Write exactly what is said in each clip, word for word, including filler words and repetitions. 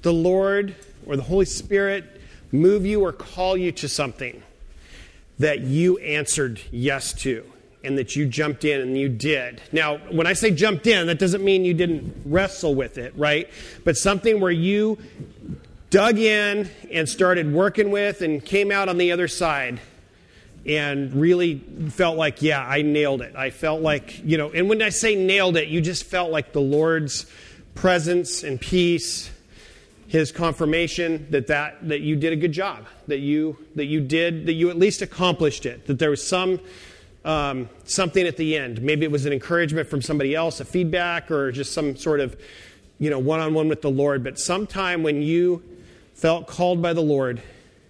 the Lord or the Holy Spirit move you or call you to something that you answered yes to and that you jumped in and you did. Now, when I say jumped in, that doesn't mean you didn't wrestle with it, right? But something where you dug in and started working with and came out on the other side and really felt like, yeah, I nailed it. I felt like, you know, and when I say nailed it, you just felt like the Lord's presence and peace, His confirmation that, that that you did a good job, that you that you did, that you at least accomplished it, that there was some um, something at the end. Maybe it was an encouragement from somebody else, a feedback, or just some sort of, you know, one-on-one with the Lord. But sometime when you felt called by the Lord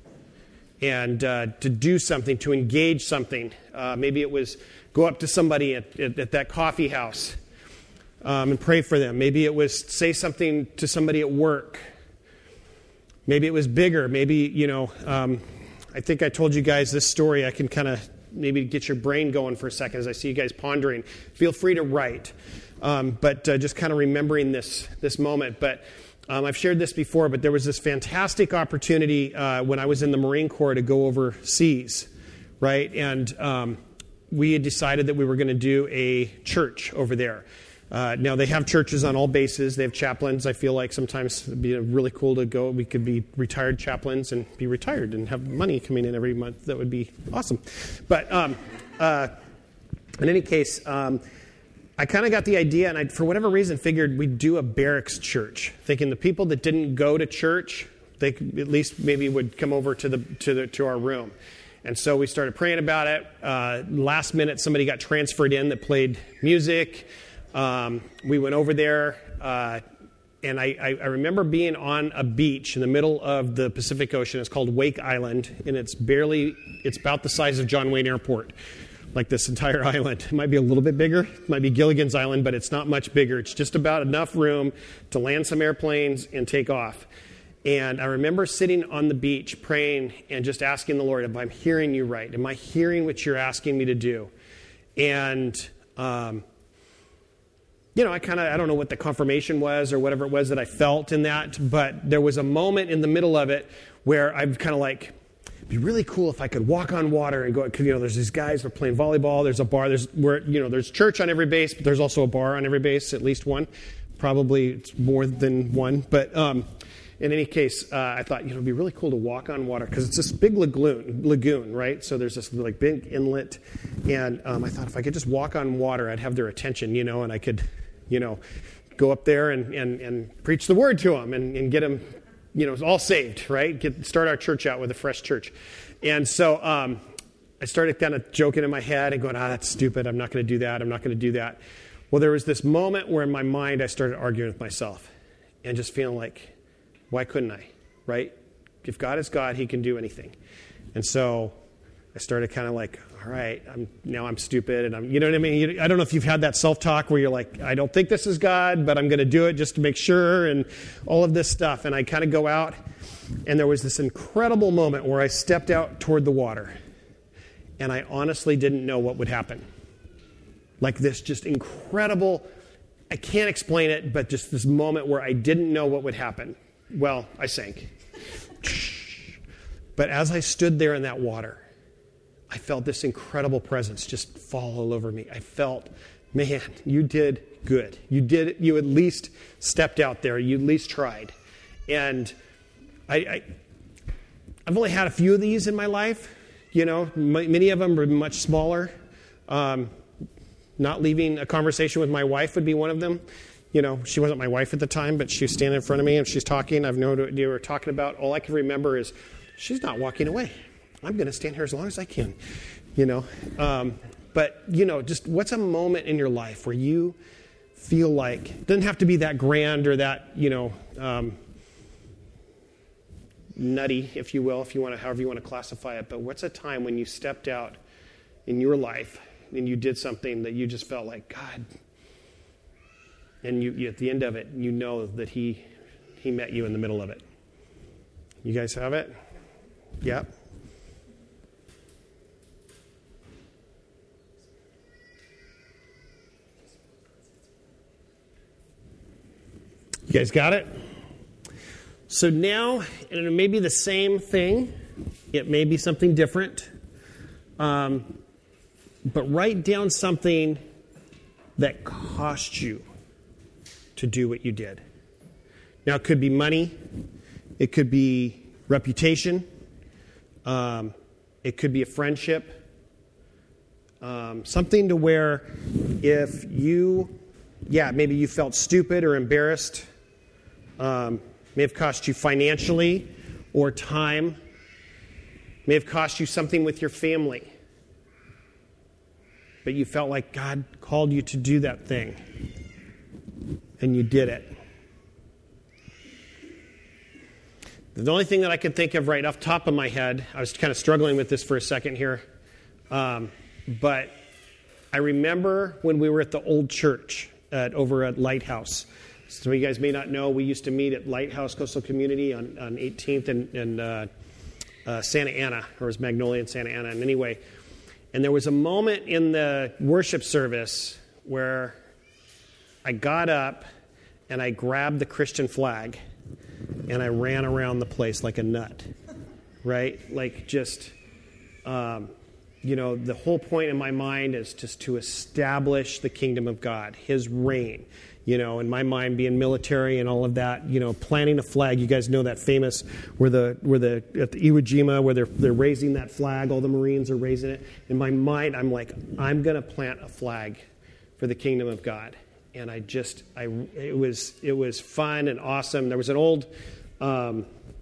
and uh, to do something, to engage something. Uh, maybe it was go up to somebody at, at, at that coffee house um, and pray for them. Maybe it was say something to somebody at work. Maybe it was bigger. Maybe, you know, um, I think I told you guys this story. I can kind of maybe get your brain going for a second as I see you guys pondering. Feel free to write. Um, but uh, just kind of remembering this this moment. But Um, I've shared this before, but there was this fantastic opportunity uh, when I was in the Marine Corps to go overseas, right? And um, we had decided that we were going to do a church over there. Uh, now, they have churches on all bases. They have chaplains. I feel like sometimes it would be really cool to go. We could be retired chaplains and be retired and have money coming in every month. That would be awesome. But um, uh, in any case... Um, I kind of got the idea, and I, for whatever reason, figured we'd do a barracks church, thinking the people that didn't go to church, they could, at least maybe would come over to the to the to our room. And so we started praying about it. Uh, last minute, somebody got transferred in that played music. Um, we went over there, uh, and I, I, I remember being on a beach in the middle of the Pacific Ocean. It's called Wake Island, and it's barely, it's about the size of John Wayne Airport. Like this entire island. It might be a little bit bigger. It might be Gilligan's Island, but it's not much bigger. It's just about enough room to land some airplanes and take off. And I remember sitting on the beach praying and just asking the Lord, am I hearing you right? Am I hearing what you're asking me to do? And, um, you know, I kind of, I don't know what the confirmation was or whatever it was that I felt in that, but there was a moment in the middle of it where I'm kind of like, it'd be really cool if I could walk on water and go, because, you know, there's these guys who are playing volleyball. There's a bar. There's where, you know, there's church on every base, but there's also a bar on every base, at least one. Probably it's more than one. But um, in any case, uh, I thought, you know, it'd be really cool to walk on water because it's this big lagoon, lagoon, right? So there's this like big inlet. And um, I thought if I could just walk on water, I'd have their attention, you know, and I could, you know, go up there and, and, and preach the word to them and, and get them, you know, all saved, right? Get, start our church out with a fresh church. And so um, I started kind of joking in my head and going, ah, that's stupid. I'm not going to do that. I'm not going to do that. Well, there was this moment where in my mind I started arguing with myself and just feeling like, why couldn't I, right? If God is God, He can do anything. And so I started kind of like, all right, I'm, now I'm stupid. And I'm, you know what I mean? I don't know if you've had that self-talk where you're like, I don't think this is God, but I'm going to do it just to make sure and all of this stuff. And I kind of go out, and there was this incredible moment where I stepped out toward the water, and I honestly didn't know what would happen. Like this just incredible, I can't explain it, but just this moment where I didn't know what would happen. Well, I sank. But as I stood there in that water, I felt this incredible presence just fall all over me. I felt, man, you did good. You did, you at least stepped out there. You at least tried. And I, I, I've only had a few of these in my life. You know, m- many of them are much smaller. Um, not leaving a conversation with my wife would be one of them. You know, she wasn't my wife at the time, but she was standing in front of me and she's talking. I've known what you were talking about. All I can remember is she's not walking away. I'm going to stand here as long as I can, you know. Um, but, you know, just what's a moment in your life where you feel like, it doesn't have to be that grand or that, you know, um, nutty, if you will, if you want to, however you want to classify it. But what's a time when you stepped out in your life and you did something that you just felt like, God, and you, you at the end of it, you know that he he met you in the middle of it. You guys have it? Yep. You guys got it? So now, and it may be the same thing. It may be something different. Um, but write down something that cost you to do what you did. Now, it could be money. It could be reputation. Um, it could be a friendship. Um, something to where if you, yeah, maybe you felt stupid or embarrassed, um, may have cost you financially or time, may have cost you something with your family, but you felt like God called you to do that thing, and you did it. The only thing that I could think of right off the top of my head, I was kind of struggling with this for a second here, um, but I remember when we were at the old church at, over at Lighthouse. Some of you guys may not know, we used to meet at Lighthouse Coastal Community on, on eighteenth and, and uh, uh, Santa Ana, or it was Magnolia and Santa Ana. And anyway, and there was a moment in the worship service where I got up and I grabbed the Christian flag and I ran around the place like a nut, right? Like just, um, you know, the whole point in my mind is just to establish the kingdom of God, His reign. You know, in my mind, being military and all of that, you know, planting a flag. You guys know that famous where the where the at the Iwo Jima where they're they're raising that flag. All the Marines are raising it. In my mind, I'm like, I'm going to plant a flag for the kingdom of God. And I just, I it was it was fun and awesome. There was an old um,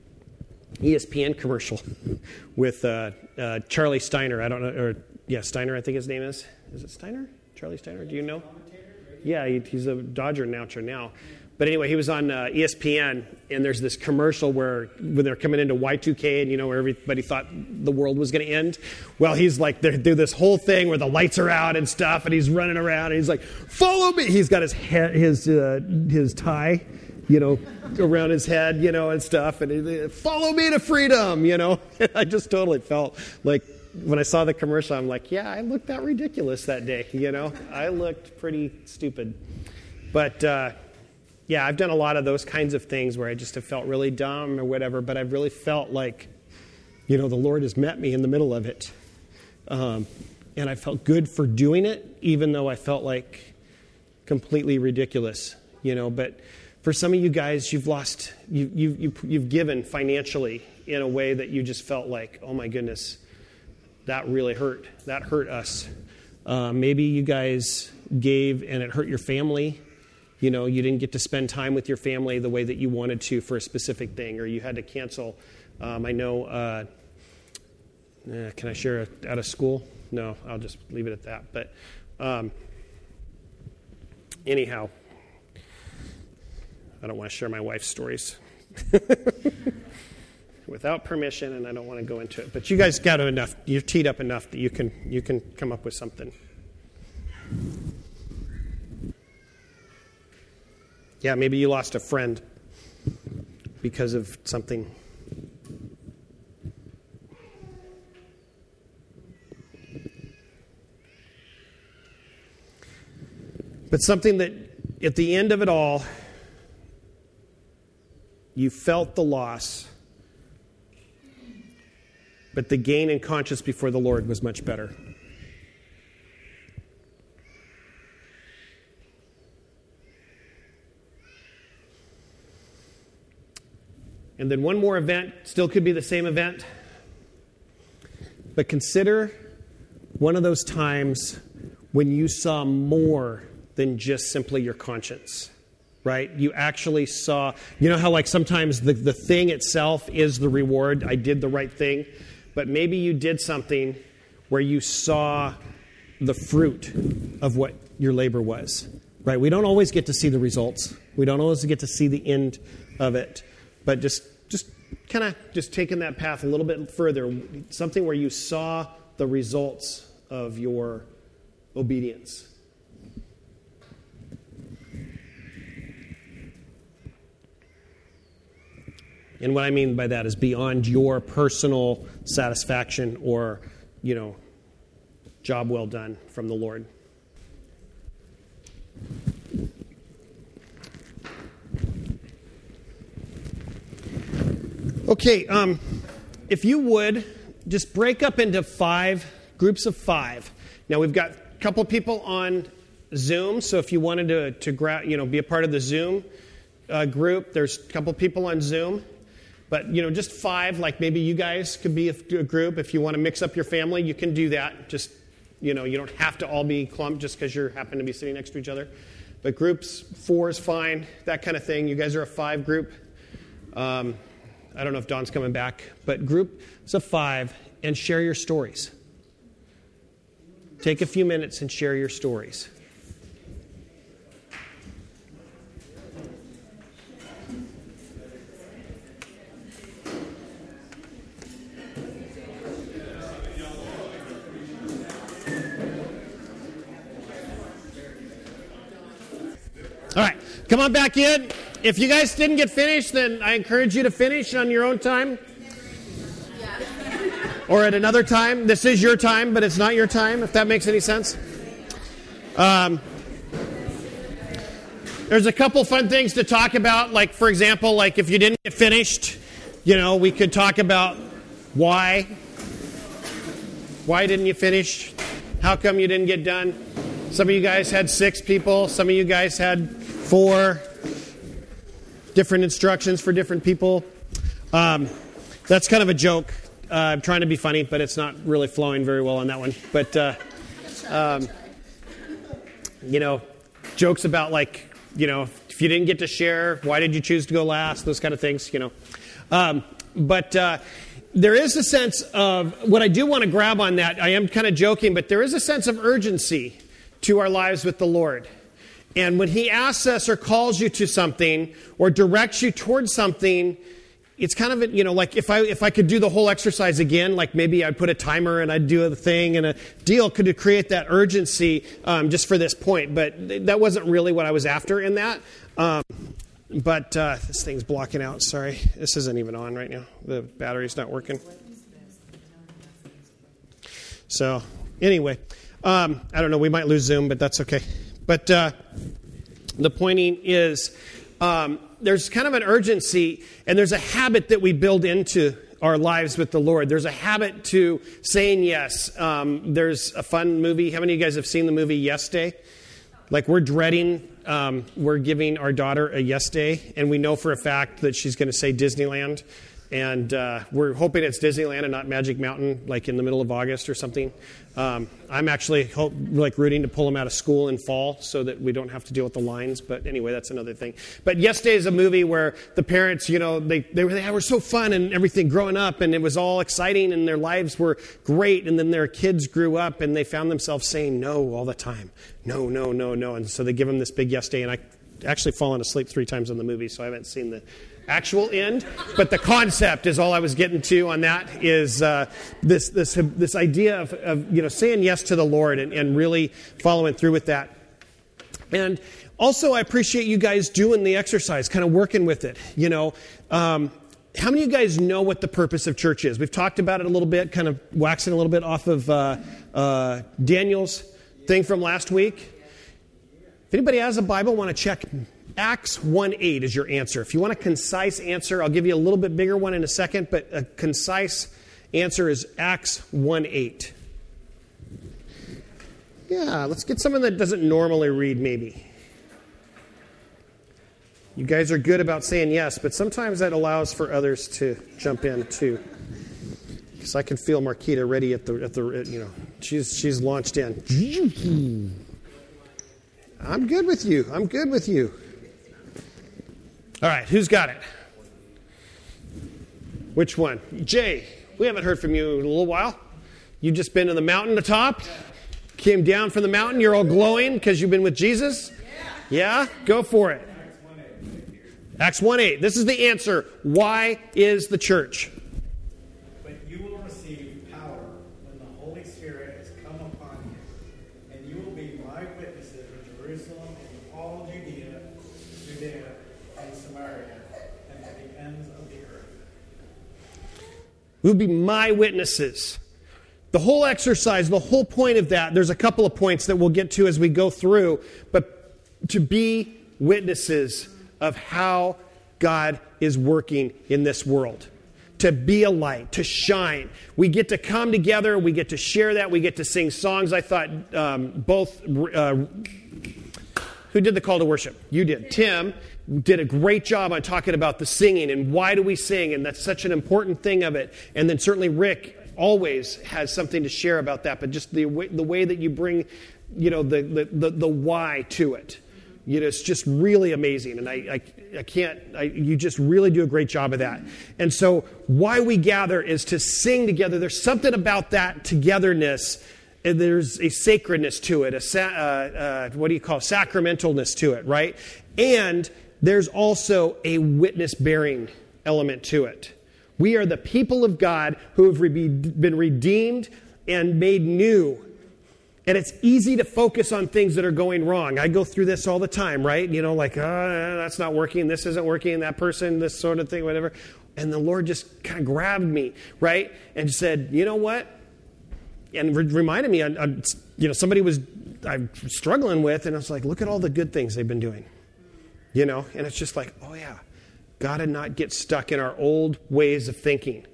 E S P N commercial with uh, uh, Charlie Steiner. I don't know, or yeah, Steiner, I think his name is. Is it Steiner? Charlie Steiner? Do you know? Yeah, he, he's a Dodger announcer now. But anyway, he was on uh, E S P N, and there's this commercial where when they're coming into Y two K, and you know where everybody thought the world was going to end. Well, he's like they do this whole thing where the lights are out and stuff, and he's running around, and he's like, "Follow me!" He's got his head, his uh, his tie, you know, around his head, you know, and stuff, and he, "Follow me to freedom," you know. I just totally felt like. When I saw the commercial, I'm like, yeah, I looked that ridiculous that day, you know. I looked pretty stupid. But, uh, yeah, I've done a lot of those kinds of things where I just have felt really dumb or whatever, but I've really felt like, you know, the Lord has met me in the middle of it. Um, and I felt good for doing it, even though I felt like completely ridiculous, you know. But for some of you guys, you've lost, you, you, you, you've given financially in a way that you just felt like, oh, my goodness, that really hurt. That hurt us. Uh, maybe you guys gave and it hurt your family. You know, you didn't get to spend time with your family the way that you wanted to for a specific thing, or you had to cancel. Um, I know, uh, eh, can I share it out of school? No, I'll just leave it at that. But um, anyhow, I don't want to share my wife's stories. Without permission, and I don't want to go into it. But you guys got enough. You're teed up enough that you can you can come up with something. Yeah, maybe you lost a friend because of something. But something that at the end of it all, you felt the loss, but the gain in conscience before the Lord was much better. And then one more event, still could be the same event. But consider one of those times when you saw more than just simply your conscience. Right? You actually saw, you know how like sometimes the, the thing itself is the reward. I did the right thing. But maybe you did something where you saw the fruit of what your labor was. Right? We don't always get to see the results. We don't always get to see the end of it. But just just kind of just taking that path a little bit further, something where you saw the results of your obedience. And what I mean by that is beyond your personal satisfaction or, you know, job well done from the Lord. Okay, um, if you would, just break up into five, groups of five. Now, we've got a couple people on Zoom, so if you wanted to, to gra- you know, be a part of the Zoom uh, group, there's a couple people on Zoom. But, you know, just five, like maybe you guys could be a, a group. If you want to mix up your family, you can do that. Just, you know, you don't have to all be clumped just because you happen to be sitting next to each other. But groups, four is fine, that kind of thing. You guys are a five group. Um, I don't know if Don's coming back. But groups of five, and share your stories. Take a few minutes and share your stories. All right, come on back in. If you guys didn't get finished, then I encourage you to finish on your own time. Or at another time. This is your time, but it's not your time, if that makes any sense. Um, there's a couple fun things to talk about. Like, for example, like if you didn't get finished, you know, we could talk about why. Why didn't you finish? How come you didn't get done? Some of you guys had six people. Some of you guys had four. Different instructions for different people. Um, that's kind of a joke. Uh, I'm trying to be funny, but it's not really flowing very well on that one. But, uh, um, you know, jokes about like, you know, if you didn't get to share, why did you choose to go last? Those kind of things, you know. Um, but uh, there is a sense of, what I do want to grab on that, I am kind of joking, but there is a sense of urgency to our lives with the Lord. And when he asks us or calls you to something or directs you towards something, it's kind of, you know, like if I if I could do the whole exercise again, like maybe I'd put a timer and I'd do a thing and a deal could create that urgency um, just for this point. But that wasn't really what I was after in that. Um, but uh, this thing's blocking out. Sorry. This isn't even on right now. The battery's not working. So anyway, um, I don't know. We might lose Zoom, but that's okay. But uh, the pointing is um, there's kind of an urgency, and there's a habit that we build into our lives with the Lord. There's a habit to saying yes. Um, there's a fun movie. How many of you guys have seen the movie Yes Day? Like we're dreading, um, we're giving our daughter a yes day, and we know for a fact that she's going to say Disneyland. And uh, we're hoping it's Disneyland and not Magic Mountain, like in the middle of August or something. Um, I'm actually hope, like rooting to pull them out of school in fall so that we don't have to deal with the lines. But anyway, that's another thing. But Yes Day is a movie where the parents, you know, they they were, they were so fun and everything growing up, and it was all exciting, and their lives were great. And then their kids grew up, and they found themselves saying no all the time, no, no, no, no. And so they give them this big yes day, and I actually fallen asleep three times in the movie, so I haven't seen the actual end, but the concept is all I was getting to on that is uh, this this this idea of, of you know saying yes to the Lord and, and really following through with that. And also, I appreciate you guys doing the exercise, kind of working with it. You know, um, how many of you guys know what the purpose of church is? We've talked about it a little bit, kind of waxing a little bit off of uh, uh, Daniel's thing from last week. If anybody has a Bible, want to check Acts one eight is your answer. If you want a concise answer, I'll give you a little bit bigger one in a second, but a concise answer is Acts one eight. Yeah, let's get someone that doesn't normally read, maybe. You guys are good about saying yes, but sometimes that allows for others to jump in too. Because I can feel Marquita ready at the, at the you know, she's she's launched in. I'm good with you. I'm good with you. All right, who's got it? Which one? Jay, we haven't heard from you in a little while. You've just been to the mountain atop, came down from the mountain. You're all glowing because you've been with Jesus? Yeah? Go for it. Acts one eight. This is the answer. Why is the church? But you will receive power when the Holy Spirit has come upon you, and you will be my witnesses in Jerusalem and all Judea, Judea, and Samaria, and to the ends of the earth. You'll be my witnesses. The whole exercise, the whole point of that, there's a couple of points that we'll get to as we go through, but to be witnesses of how God is working in this world. to be a light, to shine. We get to come together. We get to share that. We get to sing songs. I thought um, both, uh, who did the call to worship? You did. Tim did a great job on talking about the singing and why do we sing, and that's such an important thing of it. And then certainly Rick always has something to share about that, but just the way, the way that you bring, you know, the, the, the, the why to it. You know, it's just really amazing, and I, I, I can't, I, you just really do a great job of that. And so why we gather is to sing together. There's something about that togetherness, and there's a sacredness to it, a sa- uh, uh, what do you call it? Sacramentalness to it, right? And there's also a witness-bearing element to it. We are the people of God who have re- been redeemed and made new. And it's easy to focus on things that are going wrong. I go through this all the time, right? You know, like, oh, that's not working, this isn't working, that person, this sort of thing, whatever. And the Lord just kind of grabbed me, right? And said, you know what? And re- reminded me, I, I, you know, somebody was I'm struggling with, and I was like, look at all the good things they've been doing. You know, and it's just like, oh yeah, got to not get stuck in our old ways of thinking,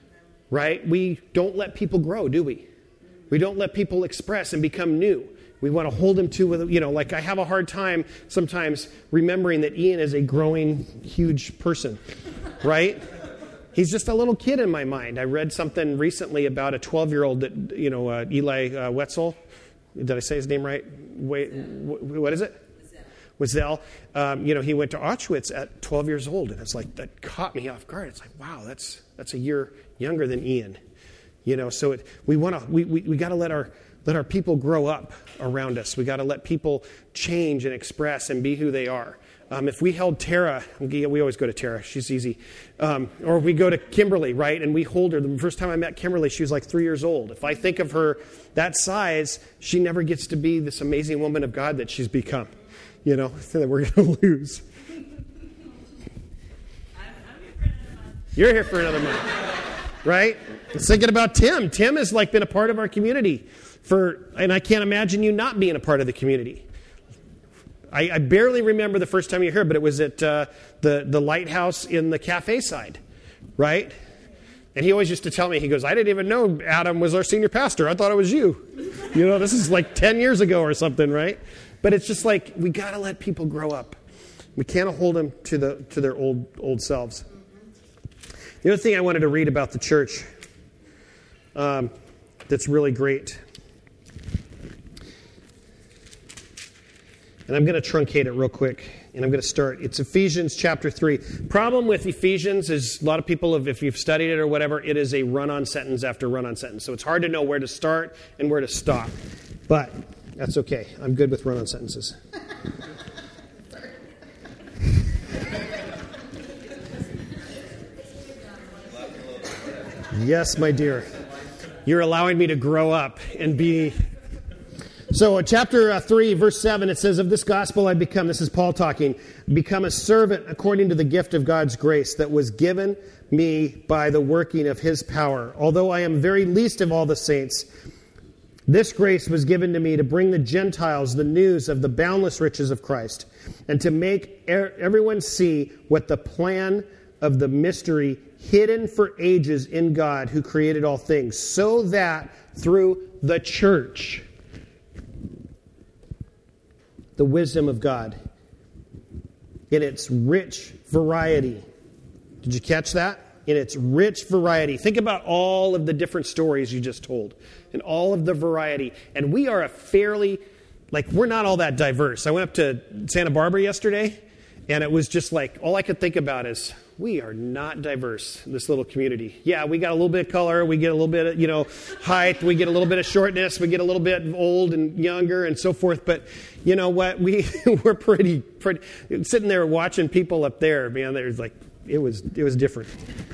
right? We don't let people grow, do we? We don't let people express and become new. We want to hold them to, you know, like I have a hard time sometimes remembering that Ian is a growing, huge person, right? He's just a little kid in my mind. I read something recently about a twelve-year-old that, you know, uh, Eli uh, Wetzel. Did I say his name right? Wait, what is it? Wetzel. Um, you know, he went to Auschwitz at twelve years old, and it's like, that caught me off guard. It's like, wow, that's that's a year younger than Ian. You know, so it, we want to we, we, we got to let our let our people grow up around us. We got to let people change and express and be who they are. Um, if we held Tara, we always go to Tara. She's easy. Um, or we go to Kimberly, right? And we hold her. The first time I met Kimberly, she was like three years old. If I think of her that size, she never gets to be this amazing woman of God that she's become. You know, that we're going to lose. I'm, I'm here for another month. You're here for another month, right? I was thinking about Tim. Tim has like been a part of our community for, and I can't imagine you not being a part of the community. I, I barely remember the first time you were here, but it was at uh, the, the lighthouse in the cafe side, right? And he always used to tell me, he goes, I didn't even know Adam was our senior pastor. I thought it was you. You know, this is like ten years ago or something, right? But it's just like, we got to let people grow up. We can't hold them to the to their old old selves. The other thing I wanted to read about the church um, that's really great, and I'm going to truncate it real quick, and I'm going to start. It's Ephesians chapter three. Problem with Ephesians is a lot of people, have, if you've studied it or whatever, it is a run-on sentence after run-on sentence. So it's hard to know where to start and where to stop. But that's okay. I'm good with run-on sentences. Yes, my dear. You're allowing me to grow up and be... So in chapter uh, three, verse seven, it says, of this gospel I become, this is Paul talking, become a servant according to the gift of God's grace that was given me by the working of his power. Although I am very least of all the saints, this grace was given to me to bring the Gentiles the news of the boundless riches of Christ, and to make er- everyone see what the plan of the mystery hidden for ages in God who created all things, so that through the church, the wisdom of God in its rich variety. Did you catch that? In its rich variety. Think about all of the different stories you just told and all of the variety. And we are a fairly, like, we're not all that diverse. I went up to Santa Barbara yesterday, and it was just like, all I could think about is, we are not diverse in this little community. Yeah, we got a little bit of color, we get a little bit of, you know, height, we get a little bit of shortness, we get a little bit old and younger and so forth. But you know what? We we're pretty pretty sitting there watching people up there, man, there's like it was it was different.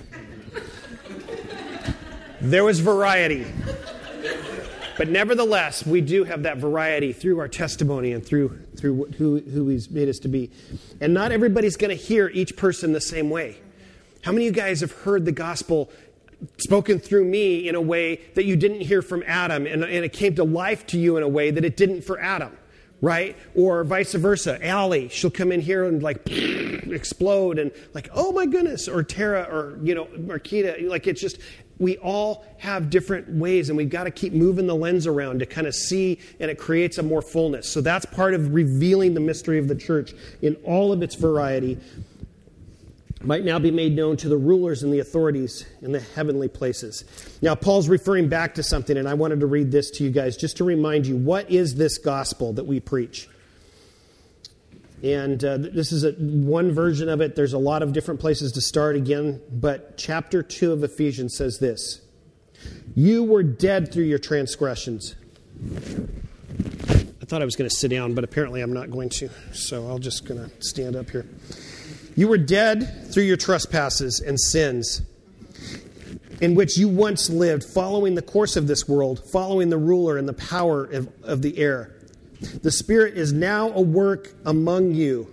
There was variety. But nevertheless, we do have that variety through our testimony and through through who, who he's made us to be. And not everybody's going to hear each person the same way. How many of you guys have heard the gospel spoken through me in a way that you didn't hear from Adam, and, and it came to life to you in a way that it didn't for Adam, right? Or vice versa. Allie, she'll come in here and like explode and like, oh my goodness. Or Tara, or, you know, Marquita. Like, it's just, we all have different ways, and we've got to keep moving the lens around to kind of see, and it creates a more fullness. So that's part of revealing the mystery of the church in all of its variety. Might now be made known to the rulers and the authorities in the heavenly places. Now, Paul's referring back to something, and I wanted to read this to you guys just to remind you, what is this gospel that we preach? And uh, this is a, one version of it. There's a lot of different places to start again, but chapter two of Ephesians says this: you were dead through your transgressions. I thought I was going to sit down, but apparently I'm not going to, so I'm just going to stand up here. You were dead through your trespasses and sins, in which you once lived, following the course of this world, following the ruler and the power of, of the air. The Spirit is now a work among you.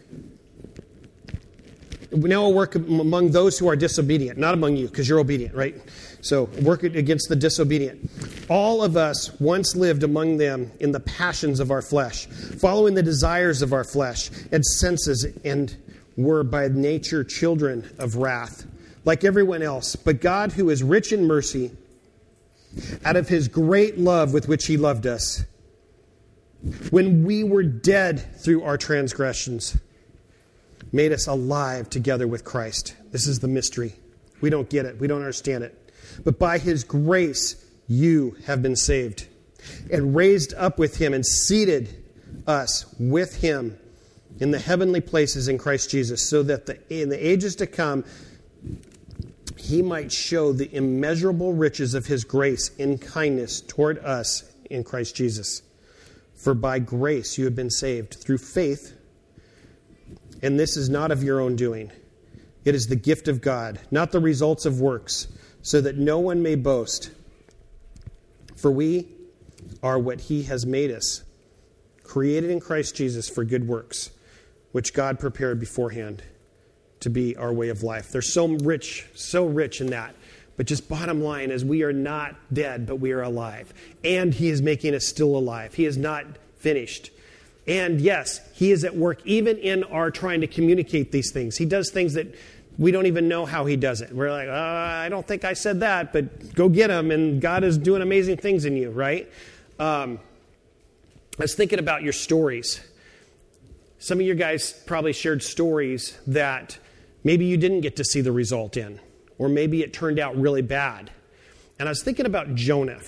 Now a work among those who are disobedient. Not among you, because you're obedient, right? So, work against the disobedient. All of us once lived among them in the passions of our flesh, following the desires of our flesh and senses, and were by nature children of wrath, like everyone else. But God, who is rich in mercy, out of His great love with which He loved us, when we were dead through our transgressions, made us alive together with Christ. This is the mystery. We don't get it. We don't understand it. But by His grace, you have been saved, and raised up with Him, and seated us with Him in the heavenly places in Christ Jesus, so that the, in the ages to come, He might show the immeasurable riches of His grace in kindness toward us in Christ Jesus. For by grace you have been saved through faith, and this is not of your own doing. It is the gift of God, not the results of works, so that no one may boast. For we are what He has made us, created in Christ Jesus for good works, which God prepared beforehand to be our way of life. They're so rich, so rich in that. But just bottom line is, we are not dead, but we are alive. And He is making us still alive. He is not finished. And yes, He is at work even in our trying to communicate these things. He does things that we don't even know how He does it. We're like, uh, I don't think I said that, but go get Him, and God is doing amazing things in you, right? Um, I was thinking about your stories. Some of you guys probably shared stories that maybe you didn't get to see the result in, or maybe it turned out really bad. And I was thinking about Jonah.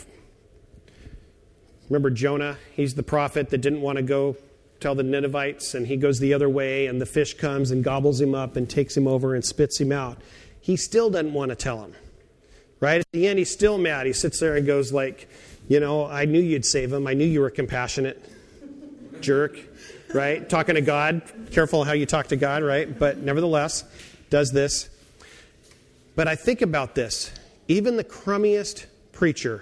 Remember Jonah? He's the prophet that didn't want to go tell the Ninevites, and he goes the other way, and the fish comes and gobbles him up and takes him over and spits him out. He still doesn't want to tell him. Right? At the end, he's still mad. He sits there and goes like, you know, I knew you'd save him. I knew you were compassionate. Jerk. Right? Talking to God. Careful how you talk to God, right? But nevertheless, does this. But I think about this. Even the crummiest preacher,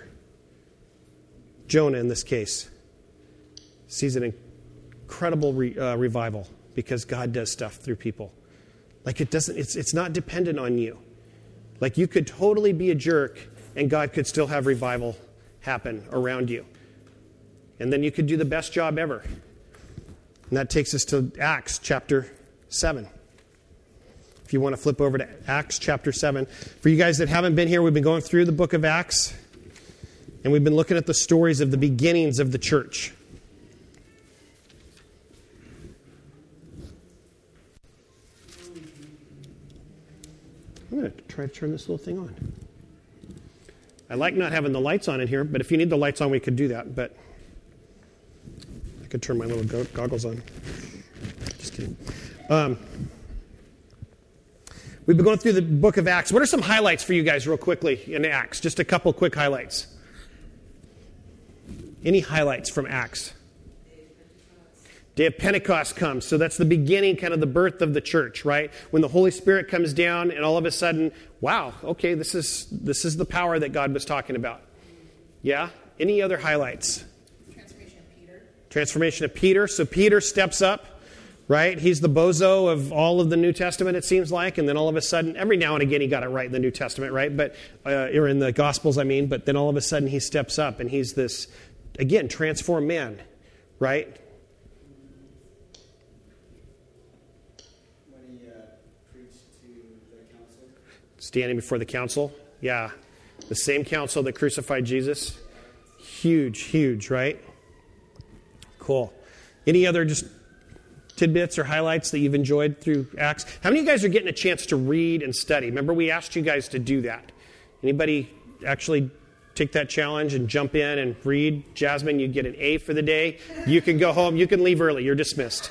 Jonah in this case, sees an incredible re, uh, revival because God does stuff through people. Like it doesn't, it's it's not dependent on you. Like you could totally be a jerk and God could still have revival happen around you. And then you could do the best job ever. And that takes us to Acts chapter seven. If you want to flip over to Acts chapter seven. For you guys that haven't been here, we've been going through the book of Acts. And we've been looking at the stories of the beginnings of the church. I'm going to try to turn this little thing on. I like not having the lights on in here, but if you need the lights on, we could do that. But I could turn my little go- goggles on. Just kidding. Um, we've been going through the book of Acts. What are some highlights for you guys real quickly in Acts? Just a couple quick highlights. Any highlights from Acts? Day of Pentecost comes. So that's the beginning, kind of the birth of the church, right? When the Holy Spirit comes down and all of a sudden, wow, okay, this is this is the power that God was talking about. Yeah? Any other highlights? Transformation of Peter. Transformation of Peter. So Peter steps up, right? He's the bozo of all of the New Testament, it seems like. And then all of a sudden, every now and again, he got it right in the New Testament, right? But uh, or in the Gospels, I mean. But then all of a sudden, he steps up and he's this, again, transformed man, right? Standing before the council. Yeah. The same council that crucified Jesus. Huge, huge, right? Cool. Any other just tidbits or highlights that you've enjoyed through Acts? How many of you guys are getting a chance to read and study? Remember, we asked you guys to do that. Anybody actually take that challenge and jump in and read? Jasmine, you get an A for the day. You can go home. You can leave early. You're dismissed.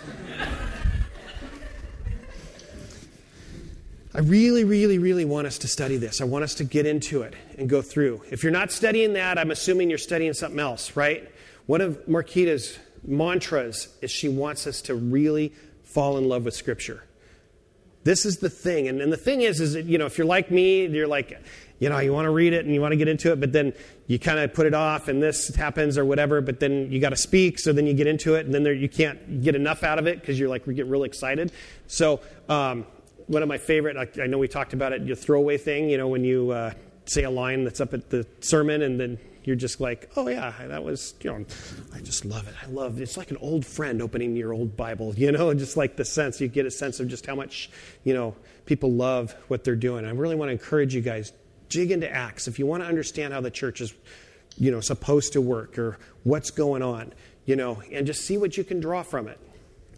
I really, really, really want us to study this. I want us to get into it and go through. If you're not studying that, I'm assuming you're studying something else, right? One of Marquita's mantras is she wants us to really fall in love with Scripture. This is the thing. And, and the thing is, is that, you know, if you're like me, you're like, you know, you want to read it and you want to get into it, but then you kind of put it off and this happens or whatever, but then you got to speak, so then you get into it, and then there, you can't get enough out of it because you're like, we get really excited. So, um, one of my favorite, I, I know we talked about it, your throwaway thing, you know, when you uh, say a line that's up at the sermon and then you're just like, oh yeah, that was, you know, I just love it. I love it. It's like an old friend opening your old Bible, you know, just like the sense, you get a sense of just how much, you know, people love what they're doing. I really want to encourage you guys, dig into Acts. If you want to understand how the church is, you know, supposed to work or what's going on, you know, and just see what you can draw from it.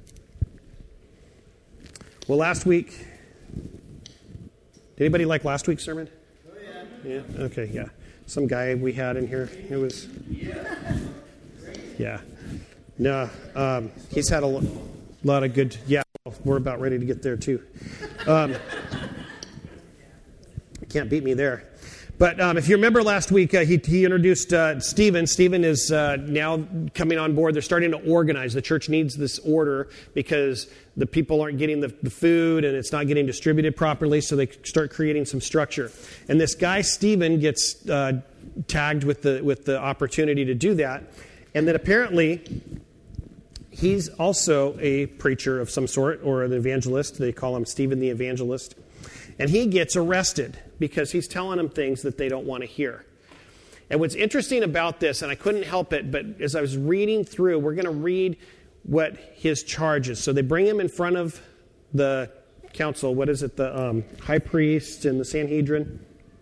Well, last week, did anybody like last week's sermon? Oh, yeah. Yeah? Okay, yeah. Some guy we had in here, it was... Yeah. No, um, he's had a lo- lot of good... Yeah, we're about ready to get there, too. Um, can't beat me there. But um, if you remember last week, uh, he, he introduced uh, Stephen. Stephen is uh, now coming on board. They're starting to organize. The church needs this order because the people aren't getting the, the food and it's not getting distributed properly, so they start creating some structure. And this guy, Stephen, gets uh, tagged with the with the opportunity to do that. And then apparently he's also a preacher of some sort or an evangelist. They call him Stephen the Evangelist. And he gets arrested because he's telling them things that they don't want to hear. And what's interesting about this, and I couldn't help it, but as I was reading through, we're going to read what his charge is. So they bring him in front of the council. What is it? The um, high priest and the Sanhedrin.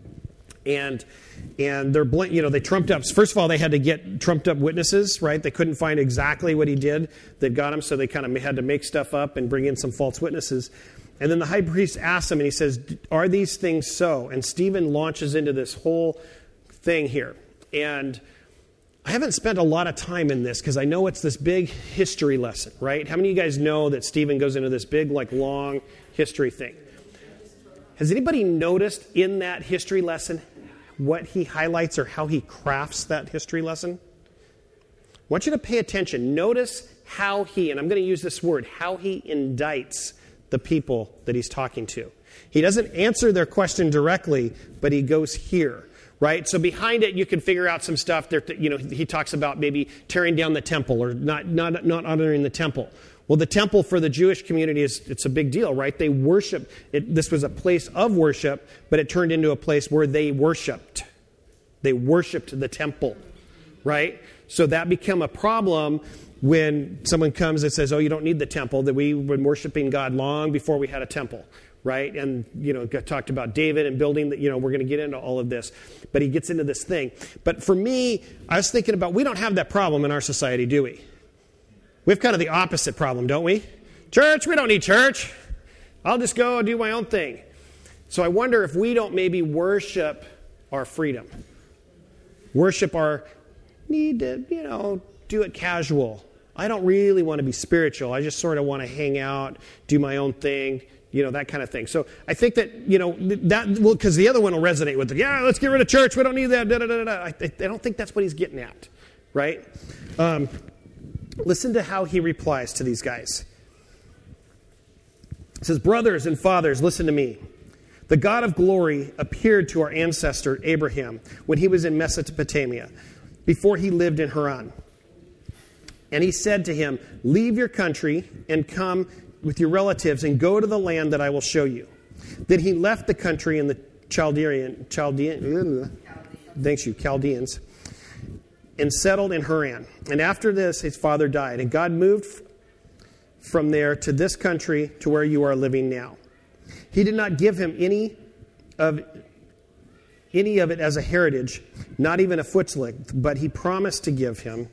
And and they're bl- you know they trumped up. First of all, they had to get trumped up witnesses, right? They couldn't find exactly what he did that got him, so they kind of had to make stuff up and bring in some false witnesses. And then the high priest asks him, and he says, are these things so? And Stephen launches into this whole thing here. And I haven't spent a lot of time in this because I know it's this big history lesson, right? How many of you guys know that Stephen goes into this big, like, long history thing? Has anybody noticed in that history lesson what he highlights or how he crafts that history lesson? I want you to pay attention. Notice how he, and I'm going to use this word, how he indicts the people that he's talking to. He doesn't answer their question directly, but he goes here, right? So behind it, you can figure out some stuff. There, you know, he talks about maybe tearing down the temple or not, not, not honoring the temple. Well, the temple for the Jewish community is it's a big deal, right? They worship. It, this was a place of worship, but it turned into a place where they worshipped. They worshipped the temple, right? So that became a problem when someone comes and says, oh, you don't need the temple, that we've been worshiping God long before we had a temple, right? And, you know, talked about David and building, the, you know, we're going to get into all of this. But he gets into this thing. But for me, I was thinking about, we don't have that problem in our society, do we? We have kind of the opposite problem, don't we? Church, we don't need church. I'll just go and do my own thing. So I wonder if we don't maybe worship our freedom. Worship our need to, you know, do it casual. I don't really want to be spiritual. I just sort of want to hang out, do my own thing, you know, that kind of thing. So I think that, you know, that, well, because the other one will resonate with it. Yeah, let's get rid of church. We don't need that. Da, da, da, da. I, I don't think that's what he's getting at, right? Um, listen to how he replies to these guys. He says, brothers and fathers, listen to me. The God of glory appeared to our ancestor Abraham when he was in Mesopotamia, before he lived in Haran. And he said to him, leave your country and come with your relatives and go to the land that I will show you. Then he left the country and the Chaldean, Chaldean, thanks you, Chaldeans, and settled in Haran. And after this, his father died. And God moved from there to this country to where you are living now. He did not give him any of any of it as a heritage, not even a foot's length, but he promised to give him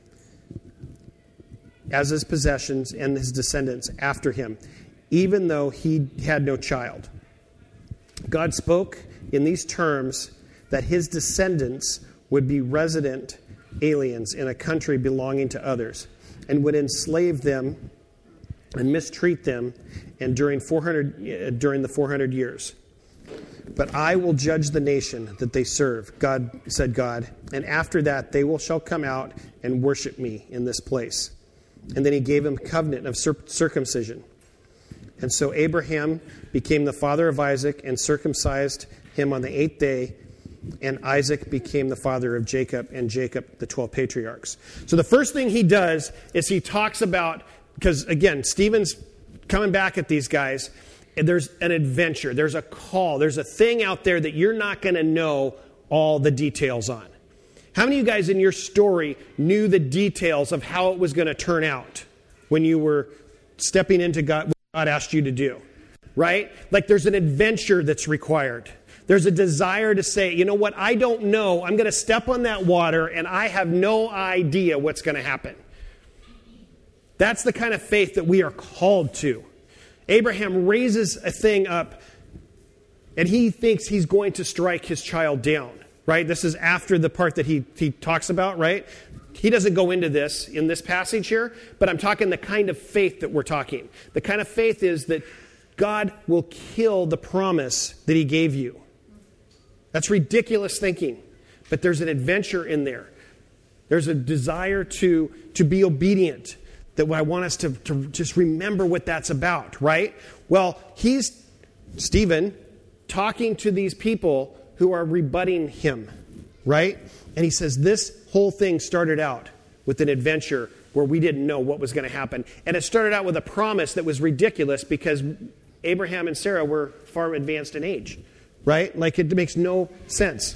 as his possessions and his descendants after him, even though he had no child. God spoke in these terms that his descendants would be resident aliens in a country belonging to others and would enslave them and mistreat them and during four hundred uh, during the four hundred years. But I will judge the nation that they serve, God said God, and after that they will shall come out and worship me in this place. And then he gave him covenant of circumcision. And so Abraham became the father of Isaac and circumcised him on the eighth day, and Isaac became the father of Jacob, and Jacob the twelve patriarchs. So the first thing he does is he talks about, because again, Stephen's coming back at these guys, and there's an adventure, there's a call, there's a thing out there that you're not going to know all the details on. How many of you guys in your story knew the details of how it was going to turn out when you were stepping into God, what God asked you to do? Right? Like there's an adventure that's required. There's a desire to say, you know what, I don't know. I'm going to step on that water and I have no idea what's going to happen. That's the kind of faith that we are called to. Abraham raises a thing up and he thinks he's going to strike his child down, right? This is after the part that he, he talks about, right? He doesn't go into this in this passage here, but I'm talking the kind of faith that we're talking. The kind of faith is that God will kill the promise that he gave you. That's ridiculous thinking, but there's an adventure in there. There's a desire to, to be obedient, that I want us to, to just remember what that's about, right? Well, he's, Stephen, talking to these people who are rebutting him, right? And he says this whole thing started out with an adventure where we didn't know what was going to happen. And it started out with a promise that was ridiculous because Abraham and Sarah were far advanced in age, right? Like it makes no sense.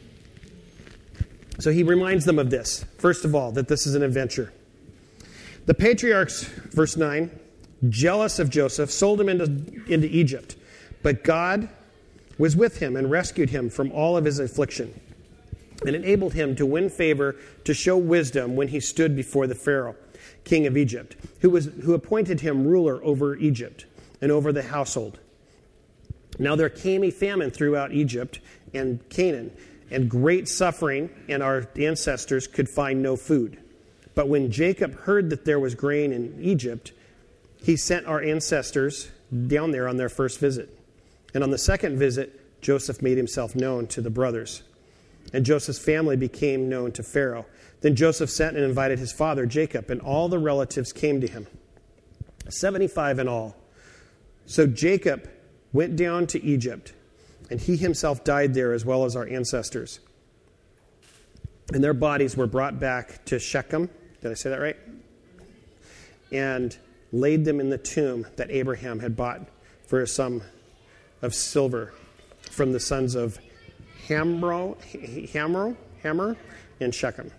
So he reminds them of this, first of all, that this is an adventure. The patriarchs, verse nine, jealous of Joseph, sold him into, into Egypt. But God was with him and rescued him from all of his affliction and enabled him to win favor to show wisdom when he stood before the Pharaoh, king of Egypt, who was who appointed him ruler over Egypt and over the household. Now there came a famine throughout Egypt and Canaan, and great suffering, and our ancestors could find no food. But when Jacob heard that there was grain in Egypt, he sent our ancestors down there on their first visit. And on the second visit, Joseph made himself known to the brothers. And Joseph's family became known to Pharaoh. Then Joseph sent and invited his father, Jacob, and all the relatives came to him, seventy-five in all. So Jacob went down to Egypt, and he himself died there as well as our ancestors. And their bodies were brought back to Shechem. Did I say that right? And laid them in the tomb that Abraham had bought for a sum of silver from the sons of Hamro, Hamro, Hammer, and Shechem.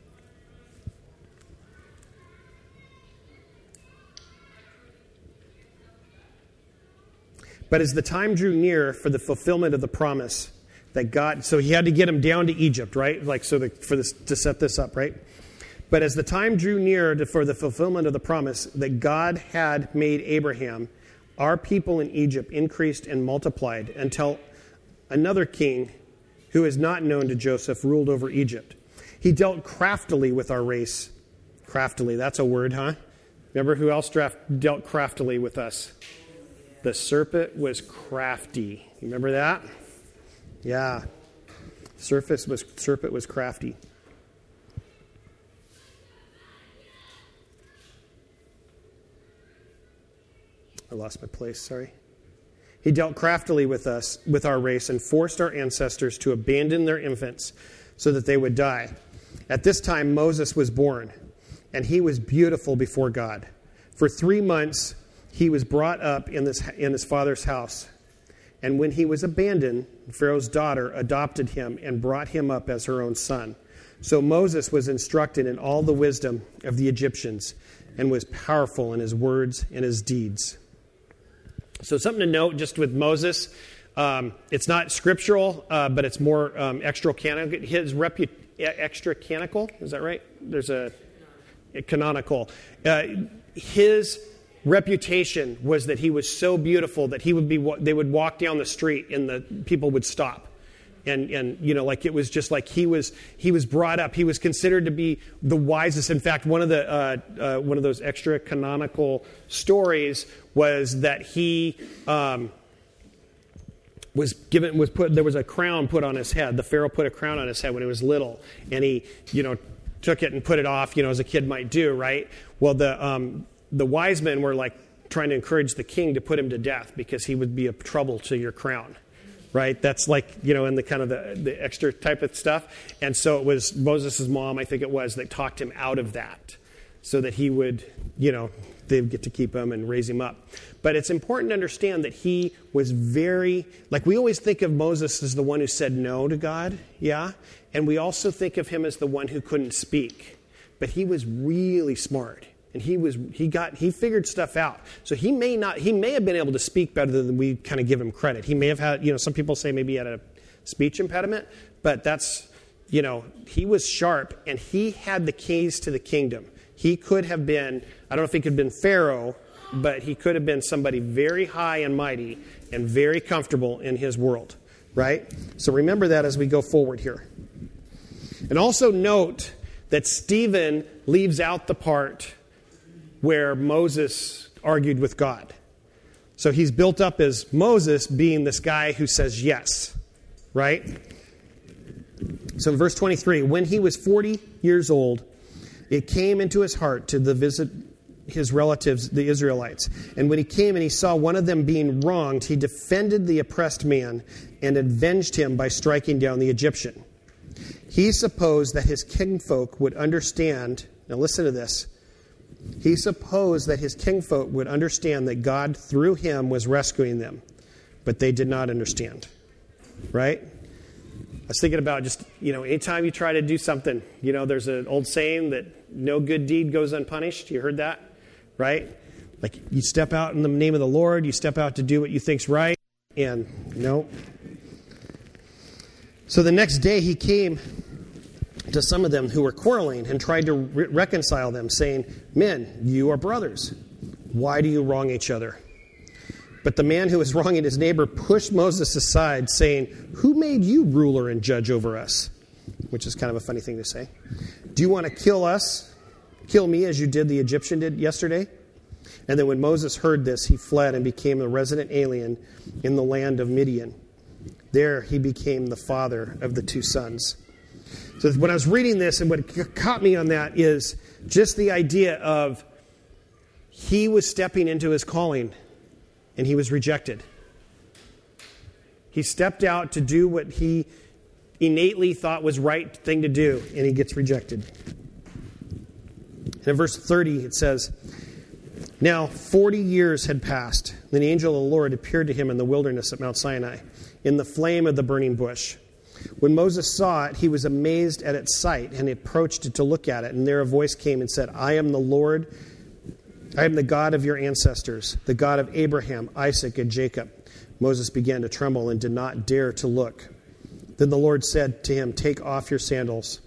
But as the time drew near for the fulfillment of the promise that God, so he had to get him down to Egypt, right? Like so, the, for this to set this up, right? But as the time drew near to, for the fulfillment of the promise that God had made Abraham, our people in Egypt increased and multiplied until another king who is not known to Joseph ruled over Egypt. He dealt craftily with our race. Craftily, that's a word, huh? Remember who else dealt craftily with us? The serpent was crafty. You remember that? Yeah. Serpent was, serpent was crafty. I lost my place, sorry. He dealt craftily with us, with our race, and forced our ancestors to abandon their infants so that they would die. At this time, Moses was born, and he was beautiful before God. For three months, he was brought up in, this, in his father's house. And when he was abandoned, Pharaoh's daughter adopted him and brought him up as her own son. So Moses was instructed in all the wisdom of the Egyptians and was powerful in his words and his deeds. So something to note just with Moses, Um, it's not scriptural, uh, but it's more um, extra canonical. His repu- extra canonical, is that right? There's a, a canonical. Uh, his reputation was that he was so beautiful that he would be. They would walk down the street and the people would stop, and and you know, like it was just like he was he was brought up. He was considered to be the wisest. In fact, one of the uh, uh, one of those extra canonical stories was that he. Um, was given was put there was a crown put on his head. The Pharaoh put a crown on his head when he was little, and he you know took it and put it off, you know, as a kid might do, right? Well, the um, the wise men were like trying to encourage the king to put him to death because he would be a trouble to your crown, right? That's like, you know, in the kind of the, the extra type of stuff. And so it was Moses' mom, I think it was, that talked him out of that so that he would, you know, they'd get to keep him and raise him up. But it's important to understand that he was very, like we always think of Moses as the one who said no to God, yeah? And we also think of him as the one who couldn't speak. But he was really smart. And he was he got he figured stuff out. So he may not he may have been able to speak better than we kind of give him credit. He may have had, you know, some people say maybe he had a speech impediment, but that's, you know, he was sharp and he had the keys to the kingdom. He could have been, I don't know if he could have been Pharaoh, but he could have been somebody very high and mighty and very comfortable in his world, right? So remember that as we go forward here. And also note that Stephen leaves out the part where Moses argued with God. So he's built up as Moses being this guy who says yes, right? So in verse twenty-three, when he was forty years old, it came into his heart to the visit his relatives, the Israelites. And when he came and he saw one of them being wronged, he defended the oppressed man and avenged him by striking down the Egyptian. He supposed that his kinfolk would understand, now listen to this, he supposed that his kinfolk would understand that God through him was rescuing them, but they did not understand, right? I was thinking about just, you know, anytime you try to do something, you know, there's an old saying that no good deed goes unpunished. You heard that? Right? Like you step out in the name of the Lord, you step out to do what you think's right, and no. So the next day he came to some of them who were quarreling and tried to re- reconcile them, saying, "Men, you are brothers. Why do you wrong each other?" But the man who was wronging his neighbor pushed Moses aside, saying, "Who made you ruler and judge over us?" Which is kind of a funny thing to say. "Do you want to kill us? Kill me as you did the Egyptian did yesterday?" And then when Moses heard this, he fled and became a resident alien in the land of Midian. There he became the father of the two sons. So when I was reading this, and what caught me on that is just the idea of he was stepping into his calling and he was rejected. He stepped out to do what he innately thought was right thing to do, and he gets rejected. And in verse thirty, it says, "Now forty years had passed. Then the angel of the Lord appeared to him in the wilderness at Mount Sinai, in the flame of the burning bush. When Moses saw it, he was amazed at its sight, and he approached it to look at it. And there a voice came and said, 'I am the Lord, I am the God of your ancestors, the God of Abraham, Isaac, and Jacob.' Moses began to tremble and did not dare to look. Then the Lord said to him, 'Take off your sandals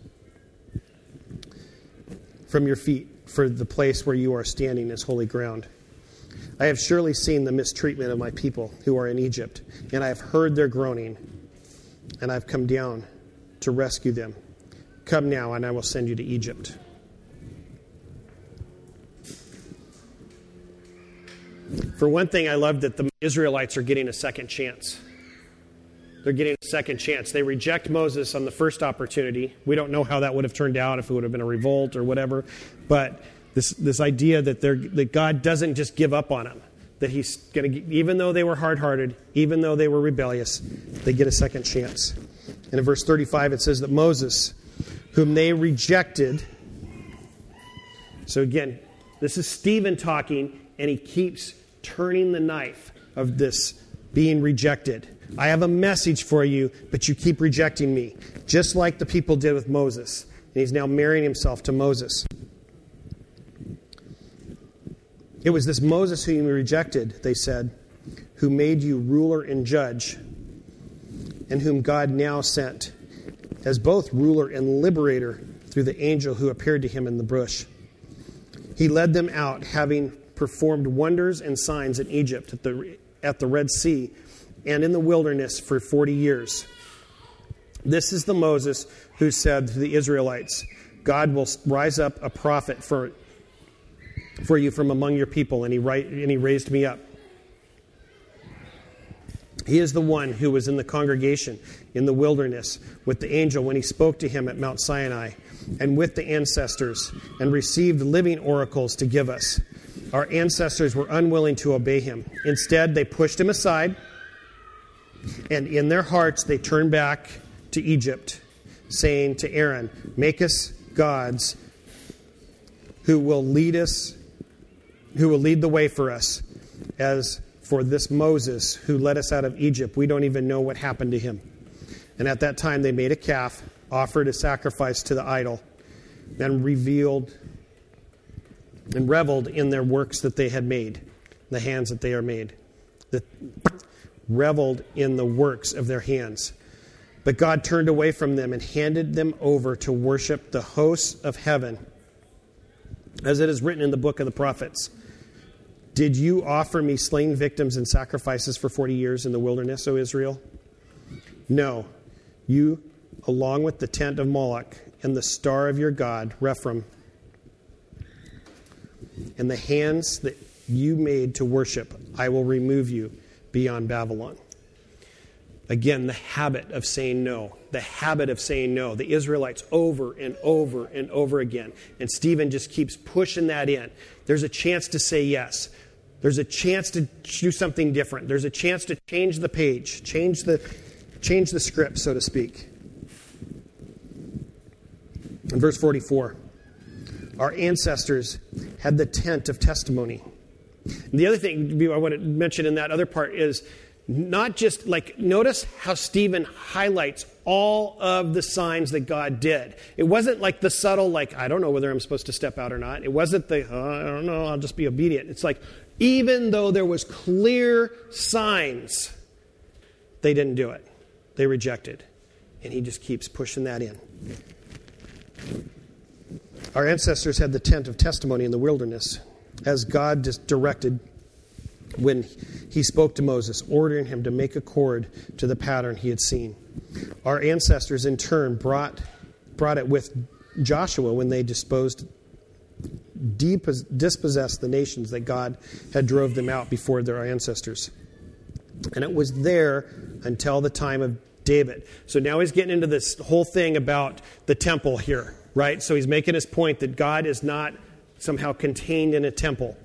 from your feet, for the place where you are standing is holy ground. I have surely seen the mistreatment of my people who are in Egypt, and I have heard their groaning, and I have come down to rescue them. Come now, and I will send you to Egypt.'" For one thing, I love that the Israelites are getting a second chance. They're getting a second chance. They reject Moses on the first opportunity. We don't know how that would have turned out, if it would have been a revolt or whatever. But this this idea that they're that God doesn't just give up on them, that He's going to, even though they were hard-hearted, even though they were rebellious, they get a second chance. And in verse thirty-five, it says that Moses, whom they rejected. So again, this is Stephen talking, and he keeps turning the knife of this being rejected. I have a message for you, but you keep rejecting me, just like the people did with Moses. And he's now marrying himself to Moses. It was this Moses whom you rejected, they said, who made you ruler and judge and whom God now sent as both ruler and liberator through the angel who appeared to him in the bush. He led them out, having performed wonders and signs in Egypt, at the, at the Red Sea, and in the wilderness for forty years. This is the Moses who said to the Israelites, God will rise up a prophet for, for you from among your people, and he, and he raised me up. He is the one who was in the congregation in the wilderness with the angel when he spoke to him at Mount Sinai, and with the ancestors, and received living oracles to give us. Our ancestors were unwilling to obey him. Instead, they pushed him aside, and in their hearts they turned back to Egypt, saying to Aaron, make us gods who will lead us, who will lead the way for us. As for this Moses who led us out of Egypt, we don't even know what happened to him. And at that time they made a calf, offered a sacrifice to the idol, and revealed and reveled in their works that they had made, the hands that they are made. That reveled in the works of their hands. But God turned away from them and handed them over to worship the hosts of heaven, as it is written in the book of the prophets. Did you offer me slain victims and sacrifices for forty years in the wilderness, O Israel? No. You, along with the tent of Moloch and the star of your God, Rephaim, and the hands that you made to worship, I will remove you beyond Babylon. Again, the habit of saying no. The habit of saying no. The Israelites over and over and over again. And Stephen just keeps pushing that in. There's a chance to say yes. There's a chance to do something different. There's a chance to change the page, change the, change the script, so to speak. In verse forty-four, our ancestors had the tent of testimony. And the other thing I want to mention in that other part is not just like, notice how Stephen highlights all of the signs that God did. It wasn't like the subtle, like, I don't know whether I'm supposed to step out or not. It wasn't the, oh, I don't know, I'll just be obedient. It's like, even though there was clear signs, they didn't do it. They rejected. And he just keeps pushing that in. Our ancestors had the tent of testimony in the wilderness, as God just directed when he spoke to Moses, ordering him to make a cord to the pattern he had seen. Our ancestors, in turn, brought, brought it with Joshua when they disposed, dispossessed the nations that God had drove them out before their ancestors. And it was there until the time of David. So now he's getting into this whole thing about the temple here, right? So he's making his point that God is not somehow contained in a temple.